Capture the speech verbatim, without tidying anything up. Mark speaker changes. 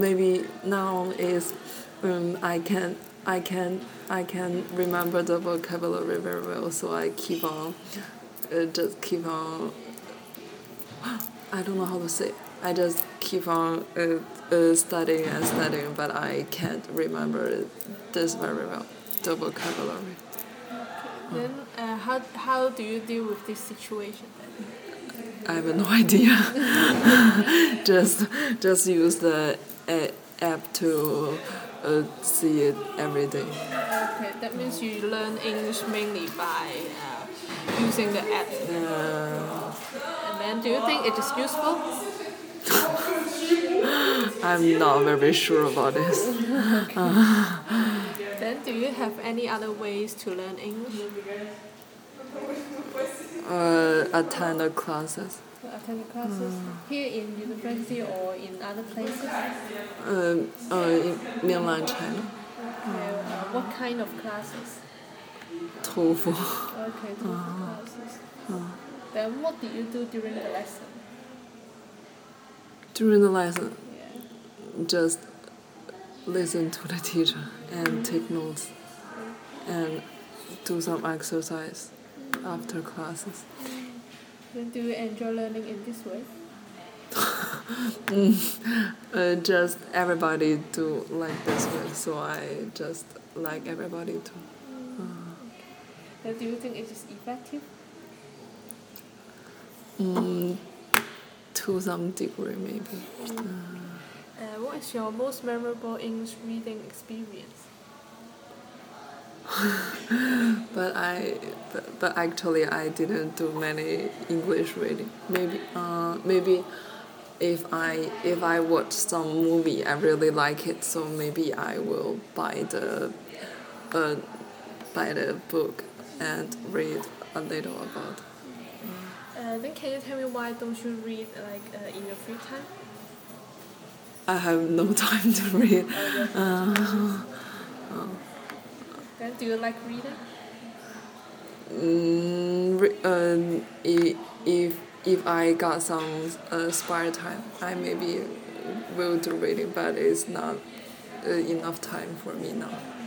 Speaker 1: Maybe now is um, I can I can I can remember the vocabulary very well, so I keep on uh, just keep on. I don't know how to say. I just keep on uh, uh, studying and studying, but I can't remember this very well, the vocabulary.
Speaker 2: Then uh, how how do you deal with this situation?
Speaker 1: I have no idea. just just use the uh, app to uh, see it every day.
Speaker 2: Okay, that means you learn English mainly by uh, using the app.
Speaker 1: Uh,
Speaker 2: And then, do you think it is useful?
Speaker 1: I'm not very sure about this.
Speaker 2: Then, do you have any other ways to learn English?
Speaker 1: Uh, attend the classes.
Speaker 2: To attend the classes here in university or in other places?
Speaker 1: Uh, uh, in mainland China.
Speaker 2: Okay, uh, what kind of classes?
Speaker 1: TOEFL.
Speaker 2: Okay, TOEFL classes. Then, what do you do during the lesson?
Speaker 1: During the lesson,
Speaker 2: Yeah.
Speaker 1: just listen to the teacher and take notes and do some exercise after classes.
Speaker 2: Then, do you enjoy learning in this way?
Speaker 1: Uh, just everybody do like this way, so I just like everybody to.
Speaker 2: Then, do you think it is effective?
Speaker 1: Mm, to some degree, maybe.
Speaker 2: Uh, what is your most memorable English reading experience?
Speaker 1: But I, but, but actually, I didn't do many English reading. Maybe, uh, maybe, if I if I watch some movie, I really like it, so maybe I will buy the, uh, buy the book and read a little about.
Speaker 2: Uh, then can you tell me why don't you read like uh, in your free time?
Speaker 1: I have no time to read. Uh,
Speaker 2: Then do you like reading?
Speaker 1: mm, re- uh, i- if if I got some uh, spare time, I maybe will do reading, but it's not uh, enough time for me now.